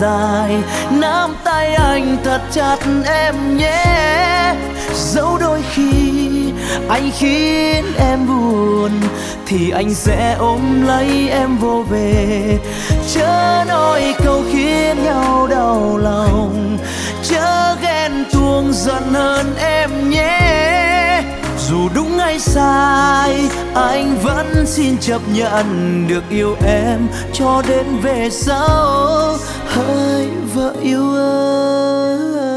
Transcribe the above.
dài, nắm tay anh thật chặt em nhé. Dẫu đôi khi anh khiến em buồn thì anh sẽ ôm lấy em vô về. Chớ nói câu khiến nhau đau lòng, chớ ghen tuông giận hơn em nhé. Dù đúng hay sai anh vẫn xin chấp nhận được yêu em cho đến về sau. Hỡi vợ yêu ơi.